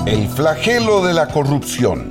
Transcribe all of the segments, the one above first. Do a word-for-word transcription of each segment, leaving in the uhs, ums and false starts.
El flagelo de la corrupción.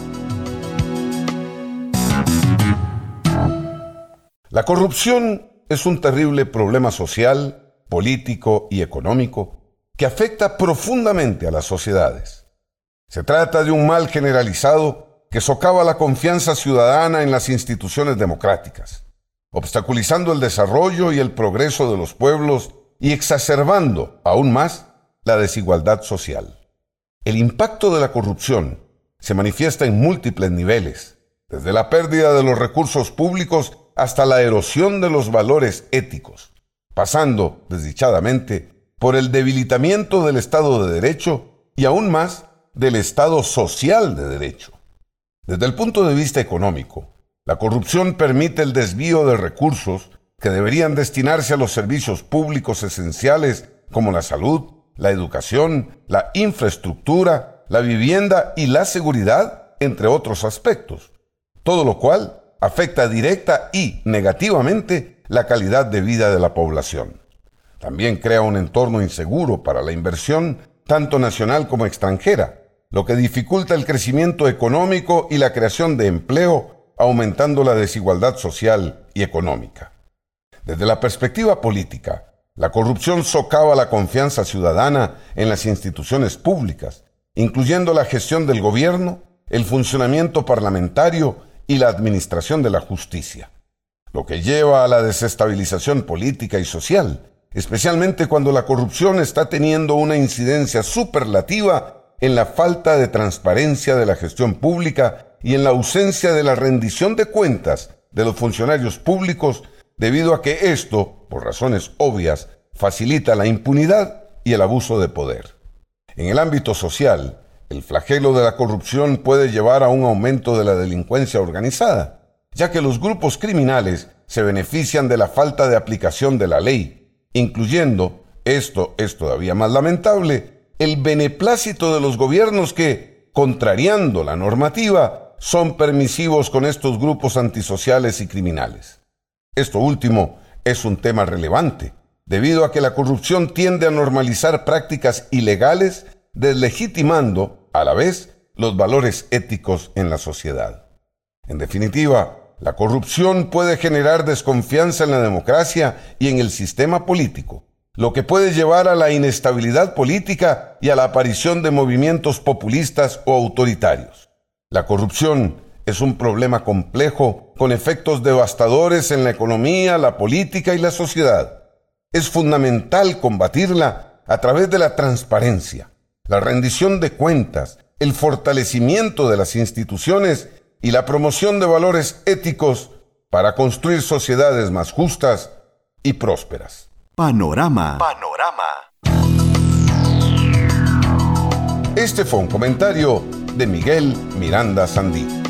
La corrupción es un terrible problema social, político y económico que afecta profundamente a las sociedades. Se trata de un mal generalizado que socava la confianza ciudadana en las instituciones democráticas, obstaculizando el desarrollo y el progreso de los pueblos y exacerbando aún más la desigualdad social. El impacto de la corrupción se manifiesta en múltiples niveles, desde la pérdida de los recursos públicos hasta la erosión de los valores éticos, pasando, desdichadamente, por el debilitamiento del Estado de Derecho y aún más del Estado social de Derecho. Desde el punto de vista económico, la corrupción permite el desvío de recursos que deberían destinarse a los servicios públicos esenciales como la salud, la educación, la infraestructura, la vivienda y la seguridad, entre otros aspectos, todo lo cual afecta directa y negativamente la calidad de vida de la población. También crea un entorno inseguro para la inversión, tanto nacional como extranjera, lo que dificulta el crecimiento económico y la creación de empleo, aumentando la desigualdad social y económica. Desde la perspectiva política, la corrupción socava la confianza ciudadana en las instituciones públicas, incluyendo la gestión del gobierno, el funcionamiento parlamentario y la administración de la justicia, lo que lleva a la desestabilización política y social, especialmente cuando la corrupción está teniendo una incidencia superlativa en la falta de transparencia de la gestión pública y en la ausencia de la rendición de cuentas de los funcionarios públicos, debido a que esto, por razones obvias, facilita la impunidad y el abuso de poder. En el ámbito social, el flagelo de la corrupción puede llevar a un aumento de la delincuencia organizada, ya que los grupos criminales se benefician de la falta de aplicación de la ley, incluyendo, esto es todavía más lamentable, el beneplácito de los gobiernos que, contrariando la normativa, son permisivos con estos grupos antisociales y criminales. Esto último es un tema relevante, debido a que la corrupción tiende a normalizar prácticas ilegales, deslegitimando, a la vez, los valores éticos en la sociedad. En definitiva, la corrupción puede generar desconfianza en la democracia y en el sistema político, lo que puede llevar a la inestabilidad política y a la aparición de movimientos populistas o autoritarios. La corrupción es un problema complejo con efectos devastadores en la economía, la política y la sociedad. Es fundamental combatirla a través de la transparencia, la rendición de cuentas, el fortalecimiento de las instituciones y la promoción de valores éticos para construir sociedades más justas y prósperas. Panorama. Panorama. Este fue un comentario de Miguel Miranda Sandí.